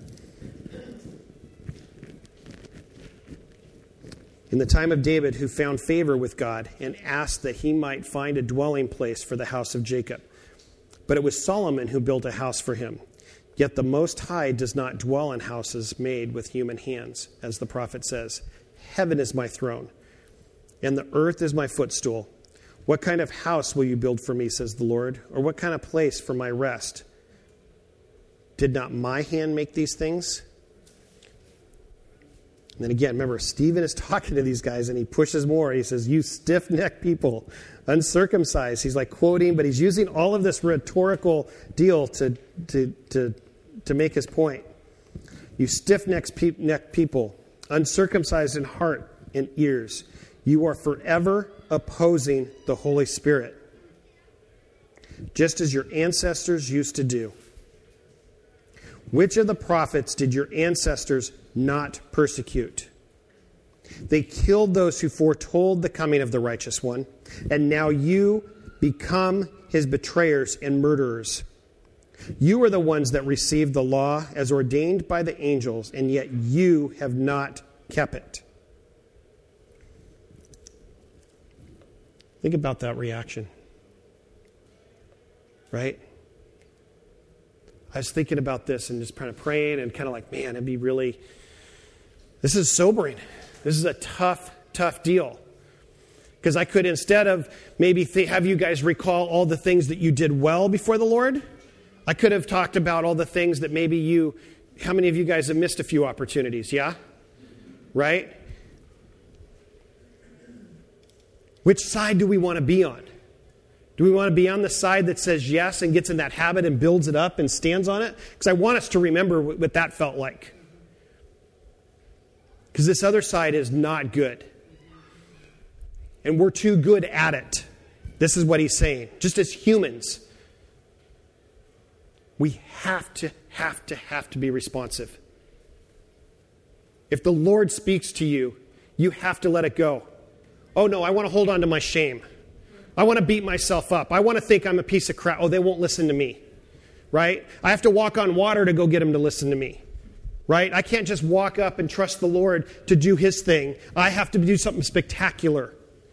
In the time of David, who found favor with God and asked that he might find a dwelling place for the house of Jacob. But it was Solomon who built a house for him. Yet the Most High does not dwell in houses made with human hands, as the prophet says, heaven is my throne, and the earth is my footstool. What kind of house will you build for me, says the Lord, or what kind of place for my rest? Did not my hand make these things? And then again, remember, Stephen is talking to these guys, and he pushes more. He says, you stiff-necked people, uncircumcised. He's like quoting, but he's using all of this rhetorical deal to, to, to, to make his point. You stiff-necked people, uncircumcised in heart and ears, you are forever opposing the Holy Spirit, just as your ancestors used to do. Which of the prophets did your ancestors not persecute? They killed those who foretold the coming of the righteous one, and now you become his betrayers and murderers. You are the ones that received the law as ordained by the angels, and yet you have not kept it. Think about that reaction. Right? I was thinking about this and just kind of praying and kind of like, man, it'd be really, this is sobering. This is a tough, tough deal. Because I could, instead of maybe th- have you guys recall all the things that you did well before the Lord, I could have talked about all the things that maybe you, how many of you guys have missed a few opportunities? Yeah? Right? Which side do we want to be on? Do we want to be on the side that says yes and gets in that habit and builds it up and stands on it? Because I want us to remember what that felt like. Because this other side is not good. And we're too good at it. This is what he's saying. Just as humans, we have to, have to, have to be responsive. If the Lord speaks to you, you have to let it go. Oh no, I want to hold on to my shame. I want to beat myself up. I want to think I'm a piece of crap. Oh, they won't listen to me. Right? I have to walk on water to go get them to listen to me. Right? I can't just walk up and trust the Lord to do his thing. I have to do something spectacular.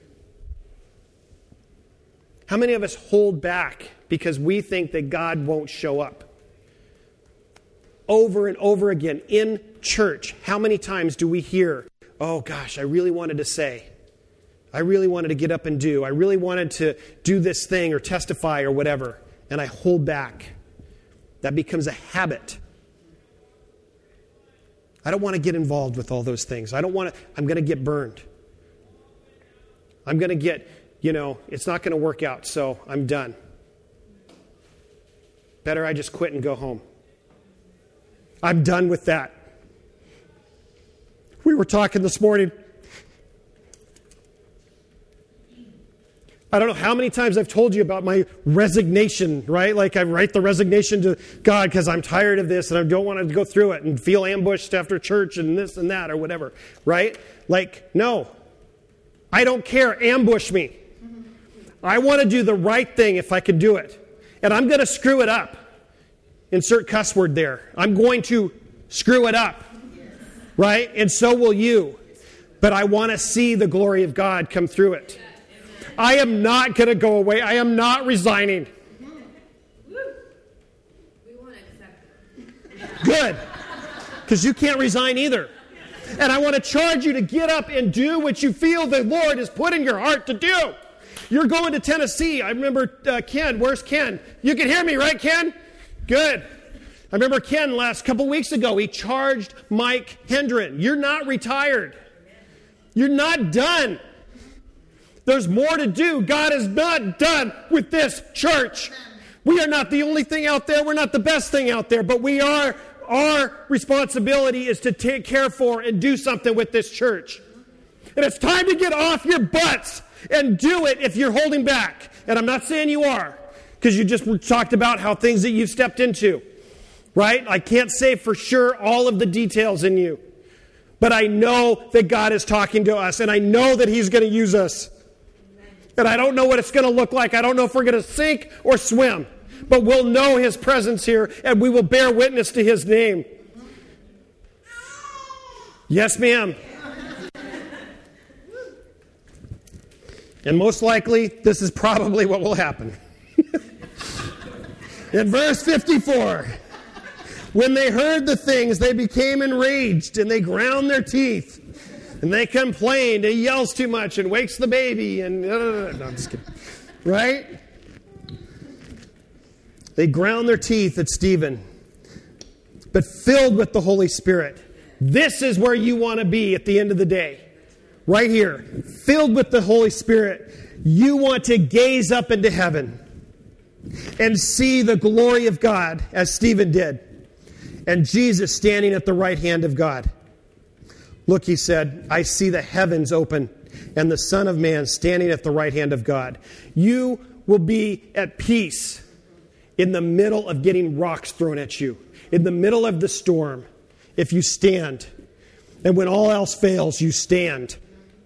How many of us hold back because we think that God won't show up? Over and over again in church, how many times do we hear, oh gosh, I really wanted to say, I really wanted to get up and do, I really wanted to do this thing or testify or whatever, and I hold back. That becomes a habit. I don't want to get involved with all those things. I don't want to, I'm going to get burned. I'm going to get, you know, it's not going to work out, so I'm done. Better I just quit and go home. I'm done with that. We were talking this morning. I don't know how many times I've told you about my resignation, right? Like I write the resignation to God because I'm tired of this and I don't want to go through it and feel ambushed after church and this and that or whatever, right? Like, no. I don't care. Ambush me. I want to do the right thing if I can do it. And I'm going to screw it up. Insert cuss word there. I'm going to screw it up. Right? And so will you. But I want to see the glory of God come through it. I am not going to go away. I am not resigning. Good. Because you can't resign either. And I want to charge you to get up and do what you feel the Lord has put in your heart to do. You're going to Tennessee. I remember uh, Ken. Where's Ken? You can hear me, right, Ken? Good. I remember Ken last couple weeks ago. He charged Mike Hendren. You're not retired. You're not done. There's more to do. God is not done with this church. We are not the only thing out there. We're not the best thing out there. But we are, our responsibility is to take care for and do something with this church. And it's time to get off your butts and do it if you're holding back. And I'm not saying you are, because you just talked about how things that you've stepped into. Right? I can't say for sure all of the details in you. But I know that God is talking to us, and I know that he's going to use us. And I don't know what it's going to look like. I don't know if we're going to sink or swim. But we'll know his presence here, and we will bear witness to his name. Yes, ma'am. And most likely, this is probably what will happen. In verse fifty-four, when they heard the things, they became enraged, and they ground their teeth. And they complained. He yells too much and wakes the baby. And no, I'm just kidding. Right? They ground their teeth at Stephen. But filled with the Holy Spirit. This is where you want to be at the end of the day. Right here. Filled with the Holy Spirit. You want to gaze up into heaven and see the glory of God as Stephen did. And Jesus standing at the right hand of God. Look, he said, I see the heavens open and the Son of Man standing at the right hand of God. You will be at peace in the middle of getting rocks thrown at you, in the middle of the storm, if you stand. And when all else fails, you stand.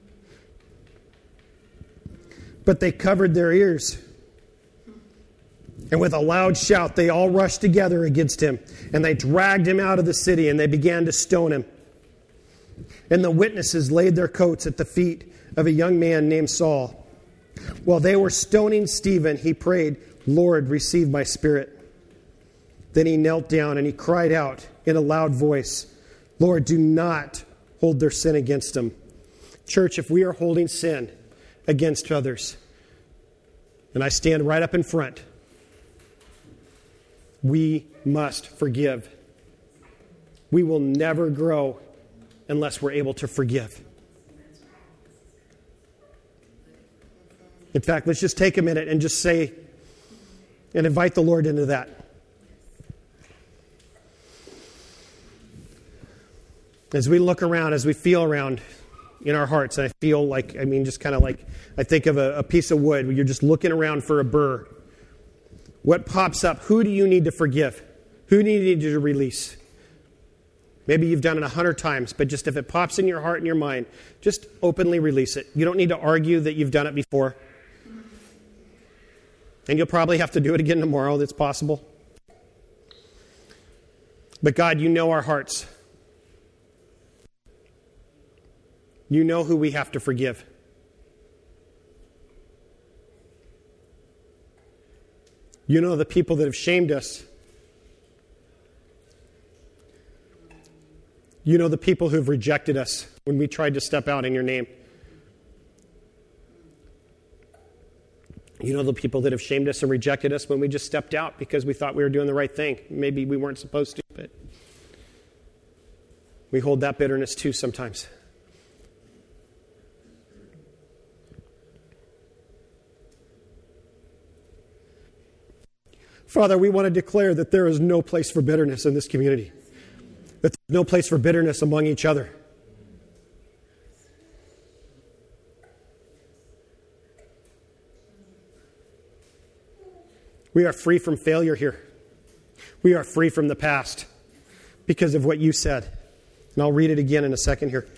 But they covered their ears. And with a loud shout, they all rushed together against him. And they dragged him out of the city, and they began to stone him. And the witnesses laid their coats at the feet of a young man named Saul. While they were stoning Stephen, he prayed, Lord, receive my spirit. Then he knelt down and he cried out in a loud voice, Lord, do not hold their sin against them. Church, if we are holding sin against others, and I stand right up in front, we must forgive. We will never grow unless we're able to forgive. In fact, let's just take a minute and just say and invite the Lord into that. As we look around, as we feel around in our hearts, and I feel like, I mean, just kind of like, I think of a, a piece of wood where you're just looking around for a burr. What pops up? Who do you need to forgive? Who do you need to release? Maybe you've done it a hundred times, but just if it pops in your heart and your mind, just openly release it. You don't need to argue that you've done it before. And you'll probably have to do it again tomorrow. That's possible. But God, you know our hearts. You know who we have to forgive. You know the people that have shamed us. You know the people who have rejected us when we tried to step out in your name. You know the people that have shamed us and rejected us when we just stepped out because we thought we were doing the right thing. Maybe we weren't supposed to, but we hold that bitterness too sometimes. Father, we want to declare that there is no place for bitterness in this community. That there's no place for bitterness among each other. We are free from failure here. We are free from the past because of what you said. And I'll read it again in a second here.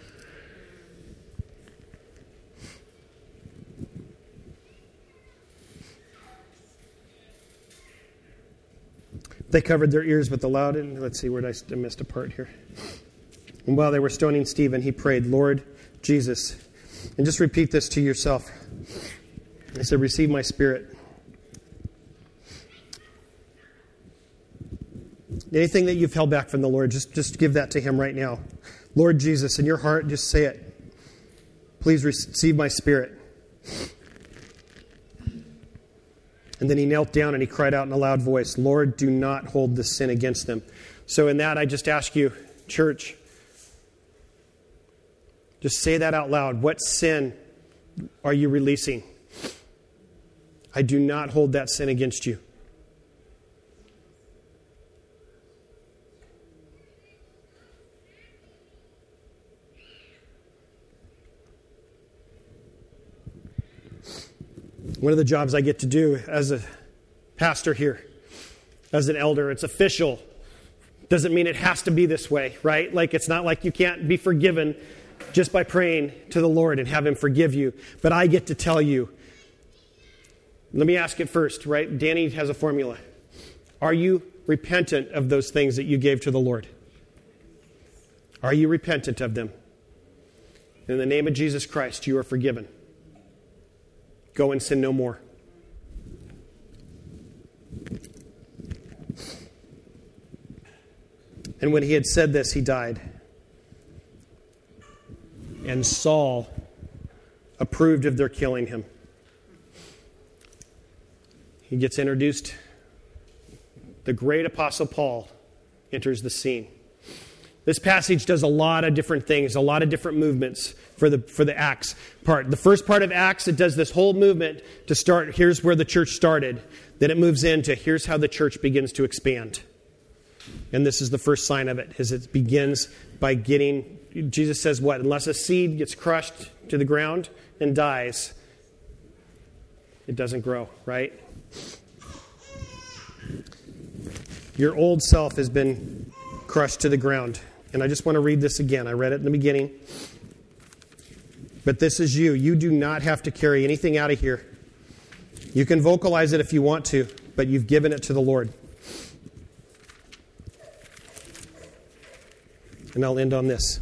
They covered their ears with the loud, and let's see, where did I missed a part here. And while they were stoning Stephen, he prayed, Lord Jesus, and just repeat this to yourself. He said, receive my spirit. Anything that you've held back from the Lord, just, just give that to him right now. Lord Jesus, in your heart, just say it. Please receive my spirit. And then he knelt down and he cried out in a loud voice, Lord, do not hold this sin against them. So in that, I just ask you, church, just say that out loud. What sin are you releasing? I do not hold that sin against you. One of the jobs I get to do as a pastor here, as an elder, it's official. Doesn't mean it has to be this way, right? Like, it's not like you can't be forgiven just by praying to the Lord and have him forgive you. But I get to tell you, let me ask it first, right? Danny has a formula. Are you repentant of those things that you gave to the Lord? Are you repentant of them? In the name of Jesus Christ, you are forgiven. Go and sin no more. And when he had said this, he died. And Saul approved of their killing him. He gets introduced. The great apostle Paul enters the scene. This passage does a lot of different things, a lot of different movements for the for the Acts part. The first part of Acts, it does this whole movement to start, here's where the church started. Then it moves into, here's how the church begins to expand. And this is the first sign of it, is it begins by getting, Jesus says what? Unless a seed gets crushed to the ground and dies, it doesn't grow, right? Your old self has been crushed to the ground. And I just want to read this again. I read it in the beginning. But this is you. You do not have to carry anything out of here. You can vocalize it if you want to, but you've given it to the Lord. And I'll end on this.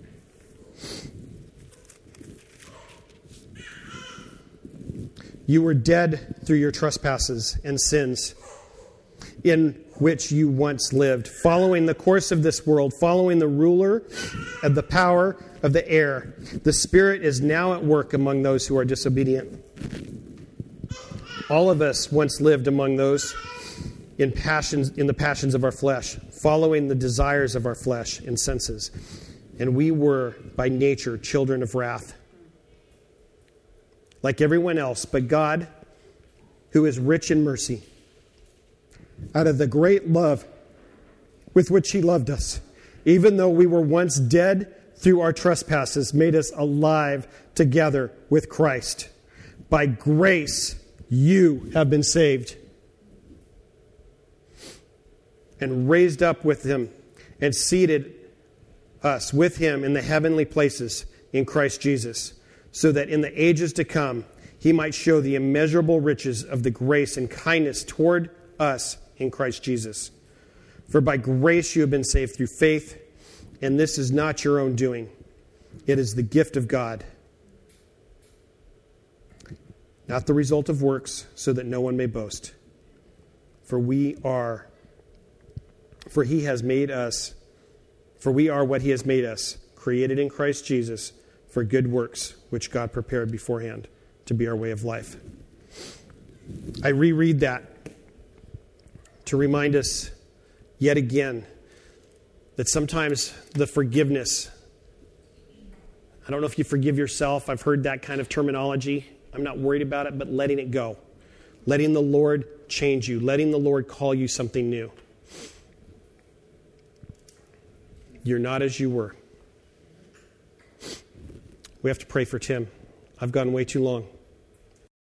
You were dead through your trespasses and sins, in which you once lived, following the course of this world, following the ruler of the power of the air. The Spirit is now at work among those who are disobedient. All of us once lived among those in passions, in the passions of our flesh, following the desires of our flesh and senses. And we were, by nature, children of wrath, like everyone else, but God, who is rich in mercy, out of the great love with which he loved us, even though we were once dead through our trespasses, made us alive together with Christ. By grace, you have been saved and raised up with him and seated us with him in the heavenly places in Christ Jesus, so that in the ages to come he might show the immeasurable riches of the grace and kindness toward us in Christ Jesus. For by grace you have been saved through faith, and this is not your own doing. It is the gift of God, not the result of works, so that no one may boast. For we are, for he has made us, for we are what he has made us, created in Christ Jesus for good works, which God prepared beforehand to be our way of life. I reread that to remind us yet again that sometimes the forgiveness, I don't know if you forgive yourself. I've heard that kind of terminology. I'm not worried about it, but letting it go. Letting the Lord change you. Letting the Lord call you something new. You're not as you were. We have to pray for Tim. I've gone way too long.